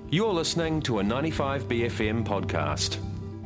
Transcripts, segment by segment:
You're listening to a 95BFM podcast.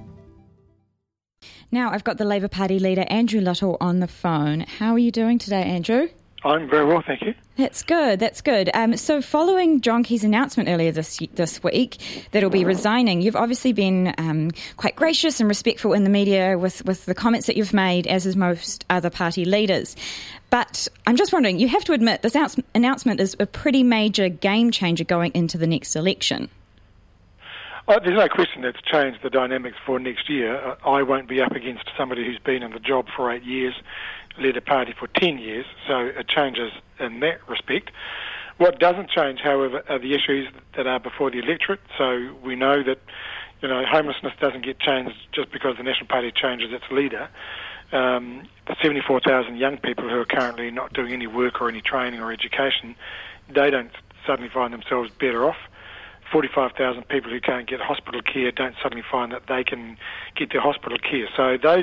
Now I've got the Labour Party leader, Andrew Little, on the phone. How are you doing today, Andrew? I'm very well, thank you. That's good. So following John Key's announcement earlier this week that he'll be resigning, you've obviously been quite gracious and respectful in the media with the comments that you've made, as is most other party leaders. But I'm just wondering, you have to admit this announcement is a pretty major game changer going into the next election. There's no question that's changed the dynamics for next year. I won't be up against somebody who's been in the job for 8 years, led a party for 10 years, so it changes in that respect. What doesn't change, however, are the issues that are before the electorate. So we know that, homelessness doesn't get changed just because the National Party changes its leader. The 74,000 young people who are currently not doing any work or any training or education, they don't suddenly find themselves better off. 45,000 people who can't get hospital care don't suddenly find that they can get their hospital care. So those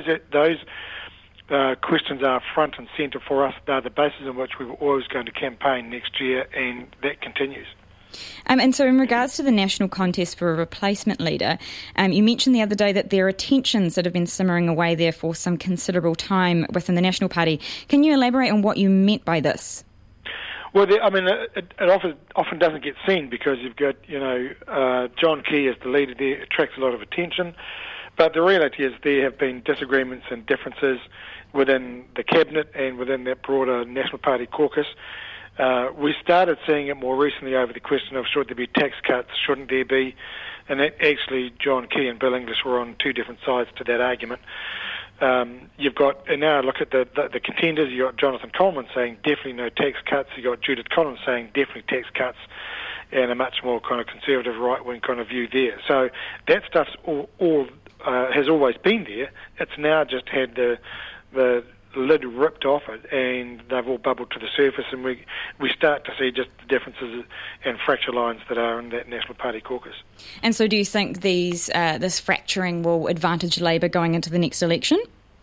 questions are front and centre for us. They're the basis on which we're always going to campaign next year, and that continues. And so in regards to the national contest for a replacement leader, you mentioned the other day that there are tensions that have been simmering away there for some considerable time within the National Party. Can you elaborate on what you meant by this? Well, it often doesn't get seen because you've got, John Key as the leader there, attracts a lot of attention. But the reality is there have been disagreements and differences within the Cabinet and within that broader National Party caucus. We started seeing it more recently over the question of should there be tax cuts, shouldn't there be? And actually John Key and Bill English were on two different sides to that argument. You've got, and now look at the contenders, you've got Jonathan Coleman saying definitely no tax cuts, you've got Judith Collins saying definitely tax cuts, and a much more kind of conservative right-wing kind of view there. So that stuff's all has always been there. It's now just had the lid ripped off it, and they've all bubbled to the surface, and we start to see just the differences and fracture lines that are in that National Party caucus. And so do you think this fracturing will advantage Labour going into the next election?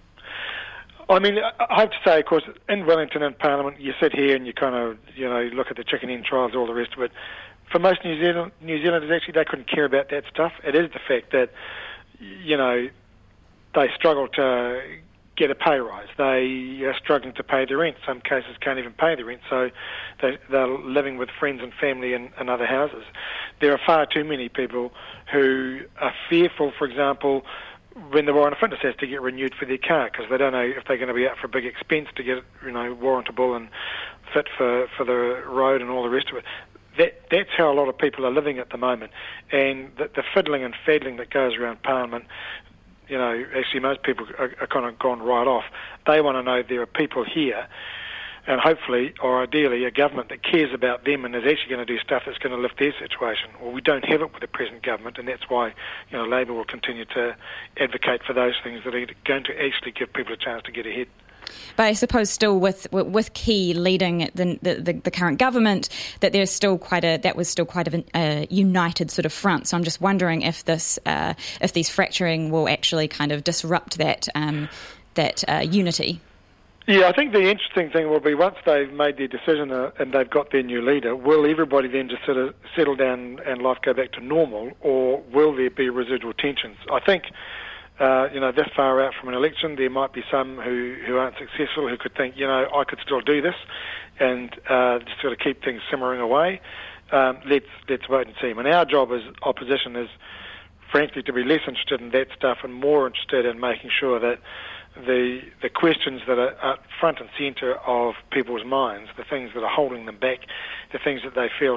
I have to say, of course, in Wellington in Parliament, you sit here and you kind of, look at the chicken hen trials, all the rest of it. For most New Zealanders, actually, they couldn't care about that stuff. It is the fact that, they struggle to get a pay rise. They are struggling to pay the rent. Some cases can't even pay the rent, so they're living with friends and family in other houses. There are far too many people who are fearful, for example, when the warrant of fitness has to get renewed for their car because they don't know if they're going to be out for a big expense to get it, warrantable and fit for the road and all the rest of it. That's how a lot of people are living at the moment. And the fiddling and faddling that goes around Parliament, actually most people are kind of gone right off. They want to know there are people here and hopefully, or ideally, a government that cares about them and is actually going to do stuff that's going to lift their situation. Well, we don't have it with the present government, and that's why, Labour will continue to advocate for those things that are going to actually give people a chance to get ahead. But I suppose still with Key leading the current government, that was still quite a united sort of front. So I'm just wondering if these fracturing will actually kind of disrupt that unity. Yeah, I think the interesting thing will be once they've made their decision and they've got their new leader, will everybody then just sort of settle down and life go back to normal, or will there be residual tensions? I think, this far out from an election, there might be some who aren't successful who could think, I could still do this and just sort of keep things simmering away. Let's wait and see. And our job as opposition is, frankly, to be less interested in that stuff and more interested in making sure that the questions that are front and centre of people's minds, the things that are holding them back, the things that they feel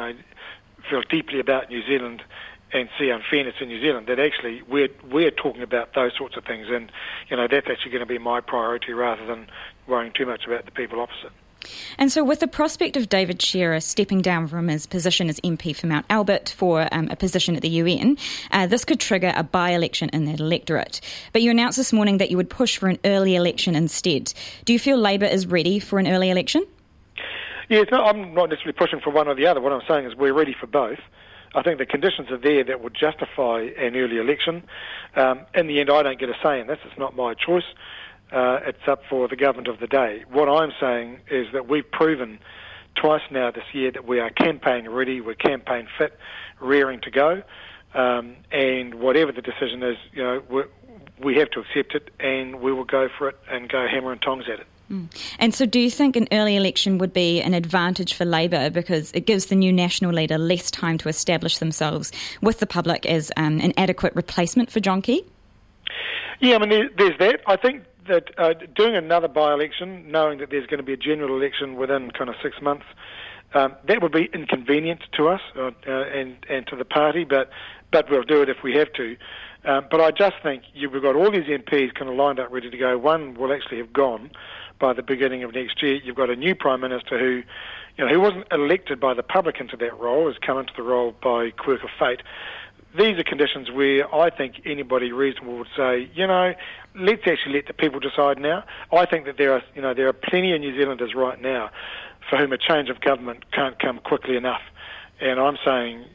deeply about New Zealand and see unfairness in New Zealand, that actually we're talking about those sorts of things, and that's actually going to be my priority rather than worrying too much about the people opposite. And so with the prospect of David Shearer stepping down from his position as MP for Mount Albert for a position at the UN, this could trigger a by-election in that electorate. But you announced this morning that you would push for an early election instead. Do you feel Labour is ready for an early election? Yeah, I'm not necessarily pushing for one or the other. What I'm saying is we're ready for both. I think the conditions are there that would justify an early election. In the end, I don't get a say in this. It's not my choice. It's up for the government of the day. What I'm saying is that we've proven twice now this year that we are campaign ready, we're campaign fit, rearing to go, and whatever the decision is, we have to accept it, and we will go for it and go hammer and tongs at it. And so do you think an early election would be an advantage for Labour because it gives the new national leader less time to establish themselves with the public as an adequate replacement for John Key? Yeah, I mean, there's that. I think that doing another by-election, knowing that there's going to be a general election within kind of 6 months, that would be inconvenient to us and to the party, but we'll do it if we have to. But I just think we've got all these MPs kind of lined up ready to go. One will actually have gone by the beginning of next year. You've got a new Prime Minister who wasn't elected by the public into that role, has come into the role by quirk of fate. These are conditions where I think anybody reasonable would say, let's actually let the people decide now. I think that there are plenty of New Zealanders right now for whom a change of government can't come quickly enough. And I'm saying,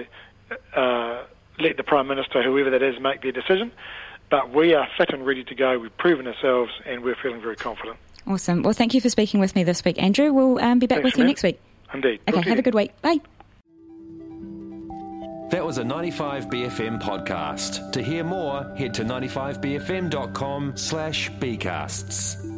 let the Prime Minister, whoever that is, make their decision. But we are fit and ready to go. We've proven ourselves, and we're feeling very confident. Awesome. Well, thank you for speaking with me this week, Andrew. We'll be back with you next week. Indeed. Okay, have a good week. Bye. That was a 95BFM podcast. To hear more, head to 95bfm.com/bcasts.